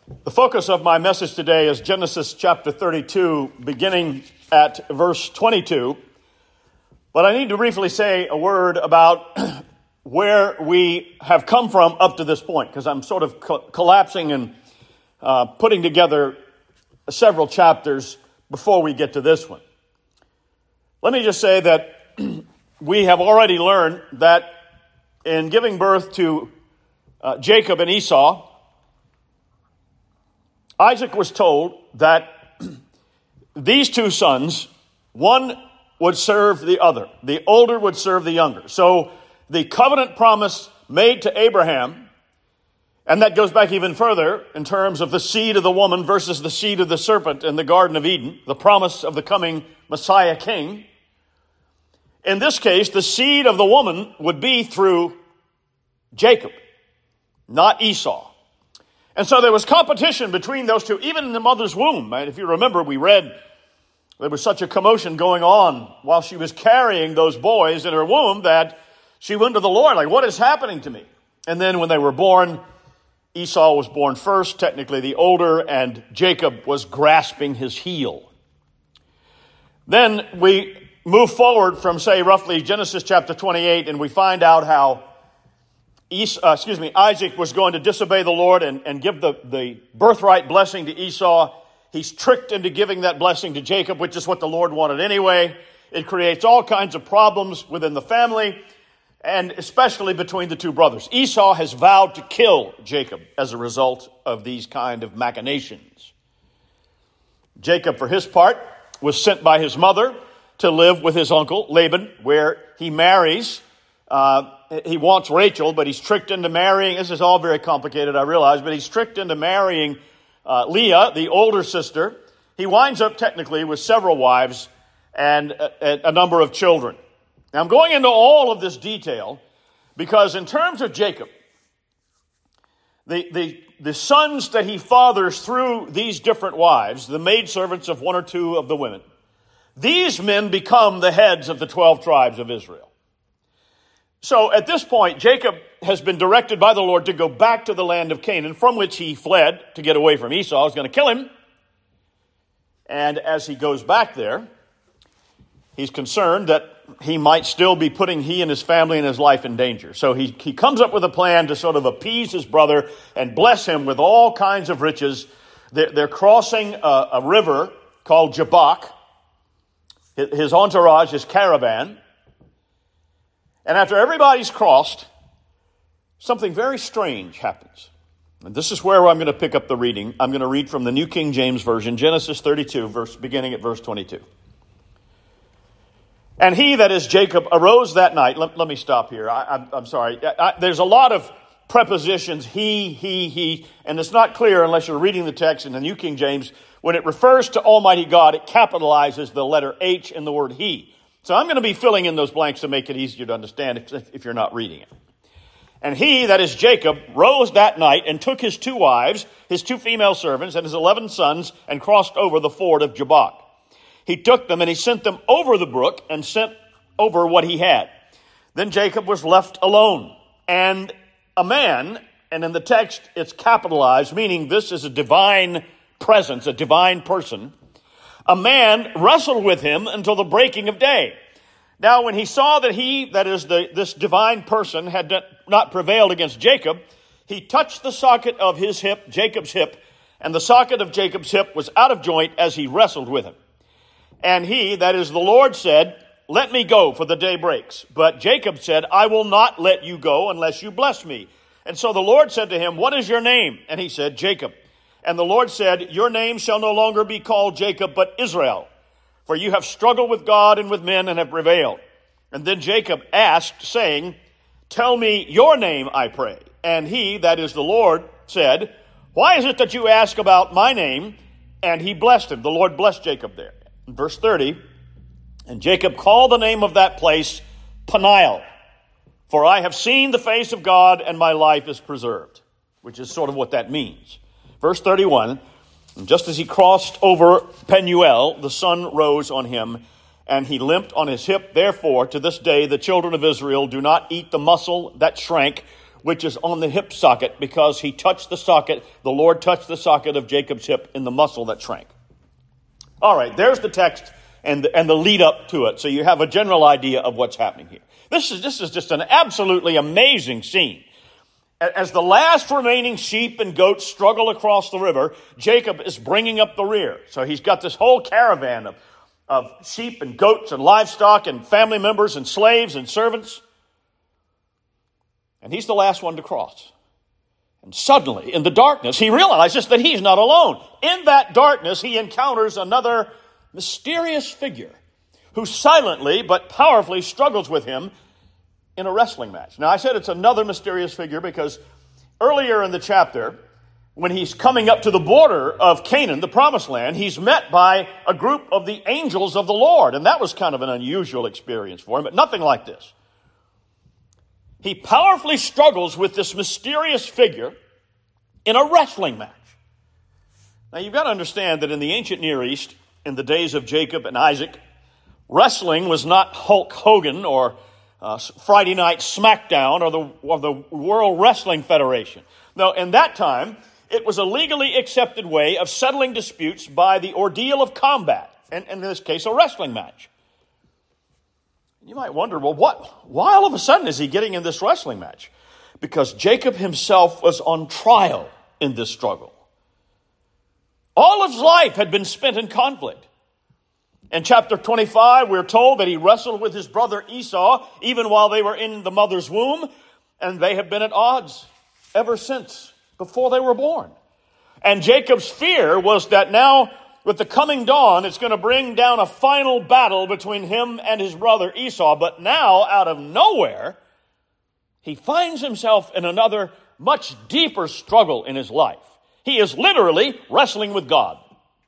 The focus of my message today is Genesis chapter 32, beginning at verse 22. But I need to briefly say a word about where we have come from up to this point, because I'm sort of collapsing and putting together several chapters before we get to this one. Let me just say that we have already learned that in giving birth to Jacob and Esau, Isaac was told that these two sons, one would serve the other. The older would serve the younger. So the covenant promise made to Abraham, and that goes back even further in terms of the seed of the woman versus the seed of the serpent in the Garden of Eden, the promise of the coming Messiah King. In this case, the seed of the woman would be through Jacob, not Esau. And so there was competition between those two, even in the mother's womb. If you remember, we read there was such a commotion going on while she was carrying those boys in her womb that she went to the Lord, like, what is happening to me? And then when they were born, Esau was born first, technically the older, and Jacob was grasping his heel. Then we move forward from, say, roughly Genesis chapter 28, and we find out how Isaac was going to disobey the Lord and give the birthright blessing to Esau. He's tricked into giving that blessing to Jacob, which is what the Lord wanted anyway. It creates all kinds of problems within the family, and especially between the two brothers. Esau has vowed to kill Jacob as a result of these kind of machinations. Jacob, for his part, was sent by his mother to live with his uncle Laban, where he marries. He wants Rachel, but he's tricked into marrying. This is all very complicated, I realize, but he's tricked into marrying Leah, the older sister. He winds up technically with several wives and a number of children. Now, I'm going into all of this detail because in terms of Jacob, the sons that he fathers through these different wives, the maidservants of one or two of the women, these men become the heads of the 12 tribes of Israel. So at this point, Jacob has been directed by the Lord to go back to the land of Canaan, from which he fled to get away from Esau. He's going to kill him. And as he goes back there, he's concerned that he might still be putting he and his family and his life in danger. So he comes up with a plan to sort of appease his brother and bless him with all kinds of riches. They're crossing a river called Jabbok. His entourage, his caravan. And after everybody's crossed, something very strange happens. And this is where I'm going to pick up the reading. I'm going to read from the New King James Version, Genesis 32, beginning at verse 22. And he, that is Jacob, arose that night. Let me stop here. I'm sorry. There's a lot of prepositions, he, and it's not clear unless you're reading the text in the New King James. When it refers to Almighty God, it capitalizes the letter H in the word he. So I'm going to be filling in those blanks to make it easier to understand if you're not reading it. And he, that is Jacob, rose that night and took his two wives, his two female servants, and his 11 sons, and crossed over the ford of Jabbok. He took them and he sent them over the brook and sent over what he had. Then Jacob was left alone. And a man, and in the text it's capitalized, meaning this is a divine presence, a divine person. A man wrestled with him until the breaking of day. Now, when he saw that this divine person, had not prevailed against Jacob, he touched the socket of his hip, Jacob's hip, and the socket of Jacob's hip was out of joint as he wrestled with him. And he, that is the Lord, said, let me go, for the day breaks. But Jacob said, I will not let you go unless you bless me. And so the Lord said to him, what is your name? And he said, Jacob. And the Lord said, your name shall no longer be called Jacob, but Israel. For you have struggled with God and with men and have prevailed. And then Jacob asked, saying, tell me your name, I pray. And he, that is the Lord, said, why is it that you ask about my name? And he blessed him. The Lord blessed Jacob there. In verse 30, and Jacob called the name of that place Peniel. For I have seen the face of God and my life is preserved. Which is sort of what that means. Verse 31, and just as he crossed over Penuel, the sun rose on him, and he limped on his hip. Therefore, to this day, the children of Israel do not eat the muscle that shrank, which is on the hip socket, because he touched the socket, the Lord touched the socket of Jacob's hip in the muscle that shrank. All right, there's the text and the lead up to it, so you have a general idea of what's happening here. This is just an absolutely amazing scene. As the last remaining sheep and goats struggle across the river, Jacob is bringing up the rear. So he's got this whole caravan of sheep and goats and livestock and family members and slaves and servants. And he's the last one to cross. And suddenly, in the darkness, he realizes that he's not alone. In that darkness, he encounters another mysterious figure who silently but powerfully struggles with him in a wrestling match. Now, I said it's another mysterious figure because earlier in the chapter, when he's coming up to the border of Canaan, the promised land, he's met by a group of the angels of the Lord. And that was kind of an unusual experience for him, but nothing like this. He powerfully struggles with this mysterious figure in a wrestling match. Now, you've got to understand that in the ancient Near East, in the days of Jacob and Isaac, wrestling was not Hulk Hogan or Friday Night SmackDown or the World Wrestling Federation. No, in that time, it was a legally accepted way of settling disputes by the ordeal of combat, and in this case, a wrestling match. You might wonder, well, why all of a sudden is he getting in this wrestling match? Because Jacob himself was on trial in this struggle. All of his life had been spent in conflict. In chapter 25, we're told that he wrestled with his brother Esau even while they were in the mother's womb, and they have been at odds ever since, before they were born. And Jacob's fear was that now, with the coming dawn, it's going to bring down a final battle between him and his brother Esau. But now, out of nowhere, he finds himself in another much deeper struggle in his life. He is literally wrestling with God.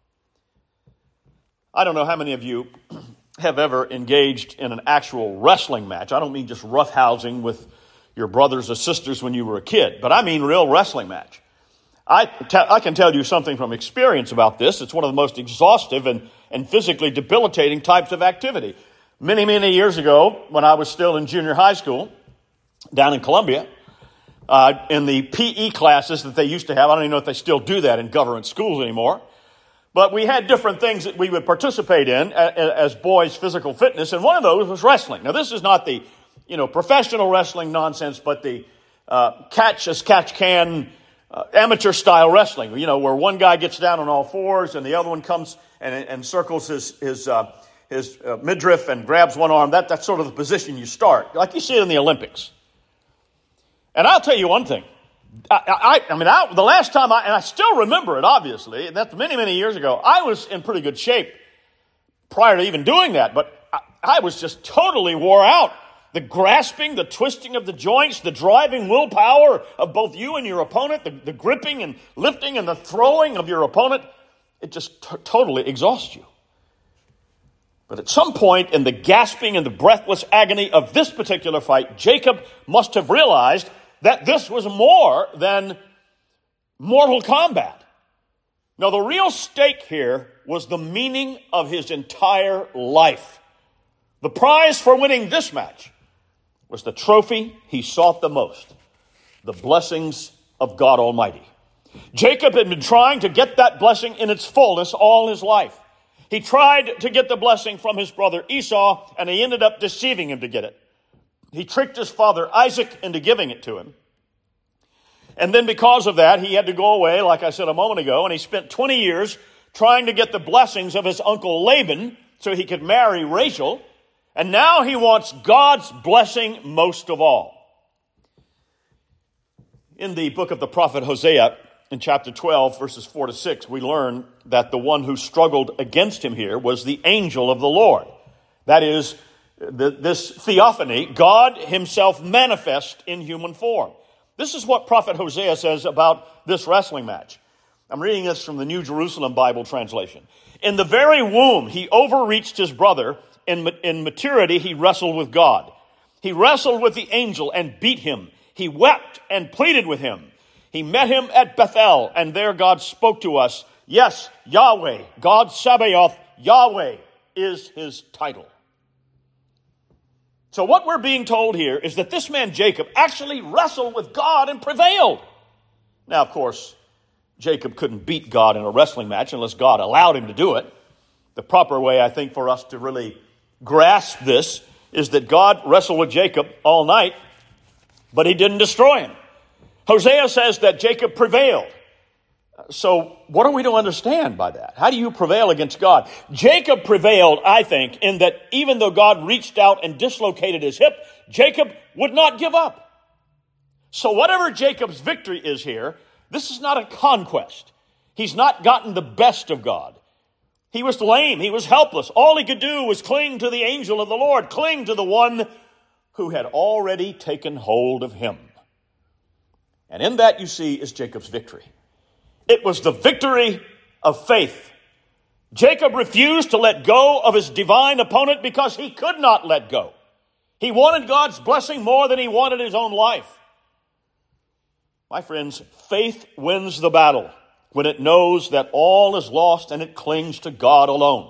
I don't know how many of you have ever engaged in an actual wrestling match. I don't mean just roughhousing with your brothers or sisters when you were a kid, but I mean real wrestling match. I can tell you something from experience about this. It's one of the most exhaustive and physically debilitating types of activity. Many, many years ago, when I was still in junior high school down in Columbia, in the PE classes that they used to have, I don't even know if they still do that in government schools anymore, but we had different things that we would participate in as boys' physical fitness, and one of those was wrestling. Now, this is not the professional wrestling nonsense, but the catch as catch can amateur style wrestling, where one guy gets down on all fours and the other one comes and circles his midriff and grabs one arm. That's sort of the position you start, like you see it in the Olympics. And I'll tell you one thing. The last time and I still remember it, obviously, and that's many, many years ago, I was in pretty good shape prior to even doing that, but I was just totally wore out. The grasping, the twisting of the joints, the driving willpower of both you and your opponent, the gripping and lifting and the throwing of your opponent, it just totally exhausts you. But at some point in the gasping and the breathless agony of this particular fight, Jacob must have realized that this was more than mortal combat. Now, the real stake here was the meaning of his entire life. The prize for winning this match was the trophy he sought the most, the blessings of God Almighty. Jacob had been trying to get that blessing in its fullness all his life. He tried to get the blessing from his brother Esau, and he ended up deceiving him to get it. He tricked his father Isaac into giving it to him. And then because of that, he had to go away, like I said a moment ago, and he spent 20 years trying to get the blessings of his uncle Laban so he could marry Rachel. And now he wants God's blessing most of all. In the book of the prophet Hosea, in chapter 12, verses 4 to 6, we learn that the one who struggled against him here was the angel of the Lord. That is, this theophany, God himself manifest in human form. This is what prophet Hosea says about this wrestling match. I'm reading this from the New Jerusalem Bible translation. In the very womb, he overreached his brother. In maturity, he wrestled with God. He wrestled with the angel and beat him. He wept and pleaded with him. He met him at Bethel, and there God spoke to us. Yes, Yahweh, God Sabaoth, Yahweh is his title. So what we're being told here is that this man Jacob actually wrestled with God and prevailed. Now, of course, Jacob couldn't beat God in a wrestling match unless God allowed him to do it. The proper way, I think, for us to really grasp this is that God wrestled with Jacob all night, but he didn't destroy him. Hosea says that Jacob prevailed. So what are we to understand by that? How do you prevail against God? Jacob prevailed, I think, in that even though God reached out and dislocated his hip, Jacob would not give up. So whatever Jacob's victory is here, this is not a conquest. He's not gotten the best of God. He was lame. He was helpless. All he could do was cling to the angel of the Lord, cling to the one who had already taken hold of him. And in that, you see, is Jacob's victory. It was the victory of faith. Jacob refused to let go of his divine opponent because he could not let go. He wanted God's blessing more than he wanted his own life. My friends, faith wins the battle when it knows that all is lost and it clings to God alone.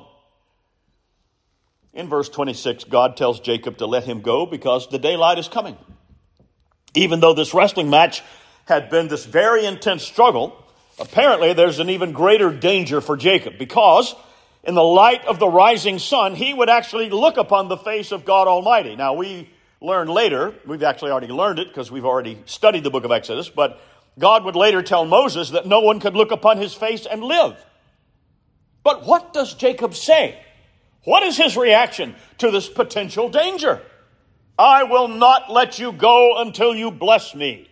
In verse 26, God tells Jacob to let him go because the daylight is coming. Even though this wrestling match had been this very intense struggle, apparently there's an even greater danger for Jacob because in the light of the rising sun, he would actually look upon the face of God Almighty. Now, we learn later, we've actually already learned it because we've already studied the book of Exodus, but God would later tell Moses that no one could look upon his face and live. But what does Jacob say? What is his reaction to this potential danger? I will not let you go until you bless me.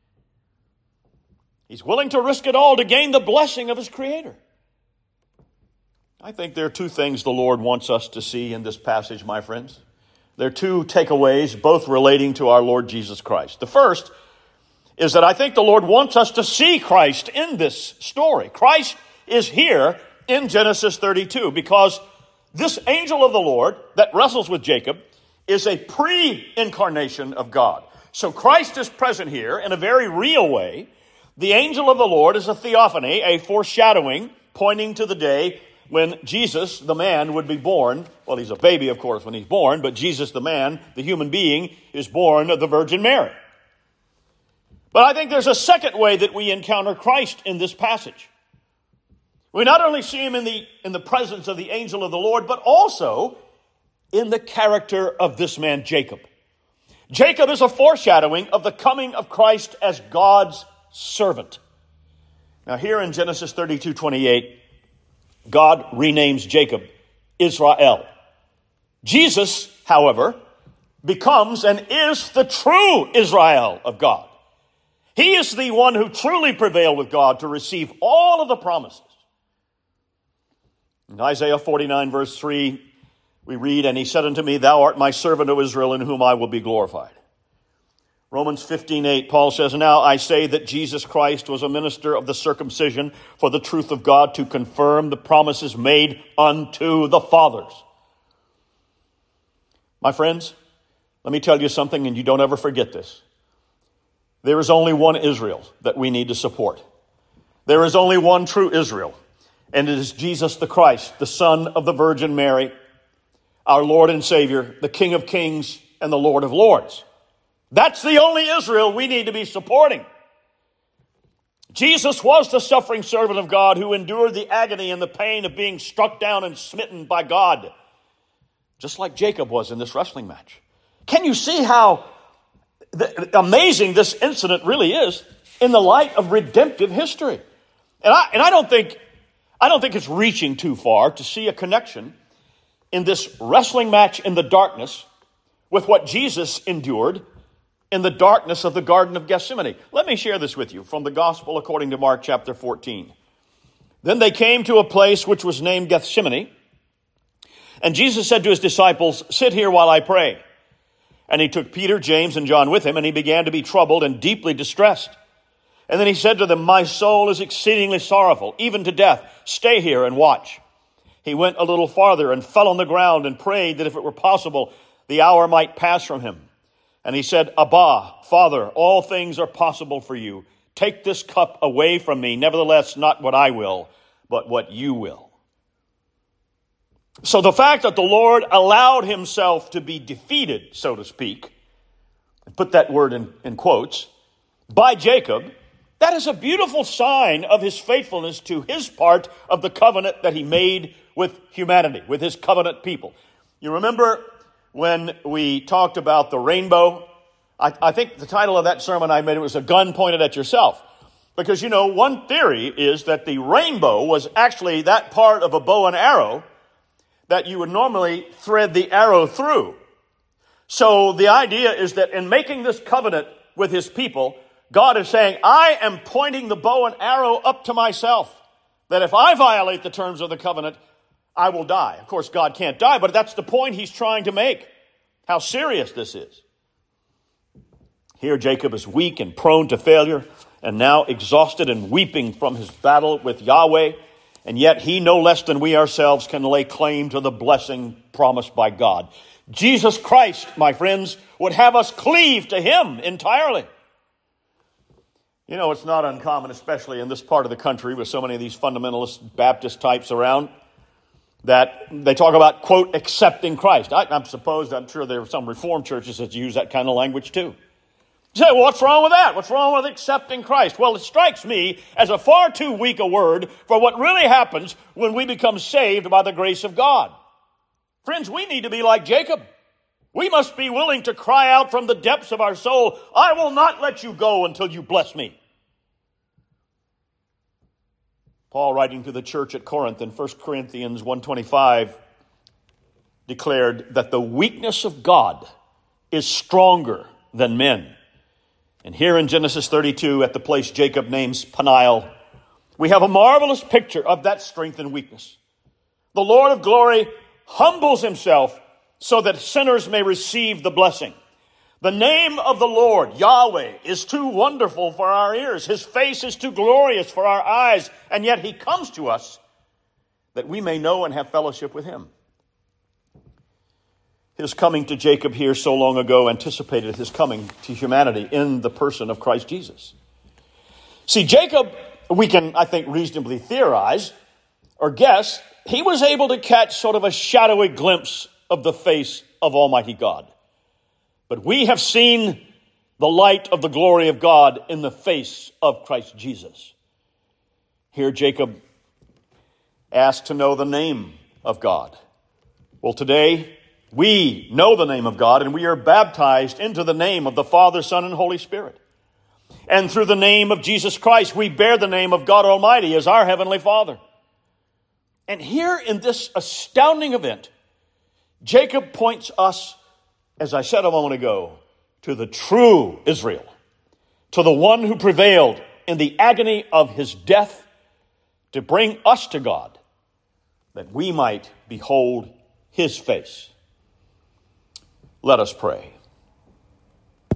He's willing to risk it all to gain the blessing of his Creator. I think there are two things the Lord wants us to see in this passage, my friends. There are two takeaways, both relating to our Lord Jesus Christ. The first is that I think the Lord wants us to see Christ in this story. Christ is here in Genesis 32 because this angel of the Lord that wrestles with Jacob is a pre-incarnation of God. So Christ is present here in a very real way. The angel of the Lord is a theophany, a foreshadowing, pointing to the day when Jesus, the man, would be born. Well, he's a baby, of course, when he's born, but Jesus, the man, the human being, is born of the Virgin Mary. But I think there's a second way that we encounter Christ in this passage. We not only see him in the presence of the angel of the Lord, but also in the character of this man, Jacob. Jacob is a foreshadowing of the coming of Christ as God's servant. Now here in Genesis 32:28, God renames Jacob Israel. Jesus, however, becomes and is the true Israel of God. He is the one who truly prevailed with God to receive all of the promises. In Isaiah 49 verse 3, we read, and he said unto me, thou art my servant, O Israel, in whom I will be glorified. Romans 15:8, Paul says, now I say that Jesus Christ was a minister of the circumcision for the truth of God to confirm the promises made unto the fathers. My friends, let me tell you something, and you don't ever forget this. There is only one Israel that we need to support. There is only one true Israel, and it is Jesus the Christ, the Son of the Virgin Mary, our Lord and Savior, the King of Kings and the Lord of Lords. That's the only Israel we need to be supporting. Jesus was the suffering servant of God who endured the agony and the pain of being struck down and smitten by God, just like Jacob was in this wrestling match. Can you see how amazing this incident really is in the light of redemptive history? And I don't think it's reaching too far to see a connection in this wrestling match in the darkness with what Jesus endured in the darkness of the Garden of Gethsemane. Let me share this with you from the Gospel according to Mark chapter 14. Then they came to a place which was named Gethsemane, and Jesus said to his disciples, sit here while I pray. And he took Peter, James, and John with him, and he began to be troubled and deeply distressed. And then he said to them, my soul is exceedingly sorrowful, even to death. Stay here and watch. He went a little farther and fell on the ground and prayed that if it were possible, the hour might pass from him. And he said, Abba, Father, all things are possible for you. Take this cup away from me. Nevertheless, not what I will, but what you will. So the fact that the Lord allowed himself to be defeated, so to speak, put that word in quotes, by Jacob, that is a beautiful sign of his faithfulness to his part of the covenant that he made with humanity, with his covenant people. You remember when we talked about the rainbow? I think the title of that sermon I made, it was A Gun Pointed at Yourself. Because, you know, one theory is that the rainbow was actually that part of a bow and arrow that you would normally thread the arrow through. So the idea is that in making this covenant with his people, God is saying, I am pointing the bow and arrow up to myself, that if I violate the terms of the covenant, I will die. Of course, God can't die, but that's the point he's trying to make, how serious this is. Here, Jacob is weak and prone to failure, and now exhausted and weeping from his battle with Yahweh, and yet he, no less than we ourselves, can lay claim to the blessing promised by God. Jesus Christ, my friends, would have us cleave to him entirely. You know, it's not uncommon, especially in this part of the country with so many of these fundamentalist Baptist types around, that they talk about, quote, accepting Christ. I'm sure there are some Reformed churches that use that kind of language too. You say, well, what's wrong with that? What's wrong with accepting Christ? Well, it strikes me as a far too weak a word for what really happens when we become saved by the grace of God. Friends, we need to be like Jacob. We must be willing to cry out from the depths of our soul, I will not let you go until you bless me. Paul, writing to the church at Corinth in 1 Corinthians 1:25, declared that the weakness of God is stronger than men. And here in Genesis 32, at the place Jacob names Peniel, we have a marvelous picture of that strength and weakness. The Lord of glory humbles himself so that sinners may receive the blessing. The name of the Lord, Yahweh, is too wonderful for our ears. His face is too glorious for our eyes. And yet he comes to us that we may know and have fellowship with him. His coming to Jacob here so long ago anticipated his coming to humanity in the person of Christ Jesus. See, Jacob, we can, I think, reasonably theorize or guess, he was able to catch sort of a shadowy glimpse of the face of Almighty God. But we have seen the light of the glory of God in the face of Christ Jesus. Here Jacob asked to know the name of God. Well, today we know the name of God and we are baptized into the name of the Father, Son, and Holy Spirit. And through the name of Jesus Christ, we bear the name of God Almighty as our Heavenly Father. And here in this astounding event, Jacob points us, as I said a moment ago, to the true Israel, to the one who prevailed in the agony of his death to bring us to God, that we might behold his face. Let us pray.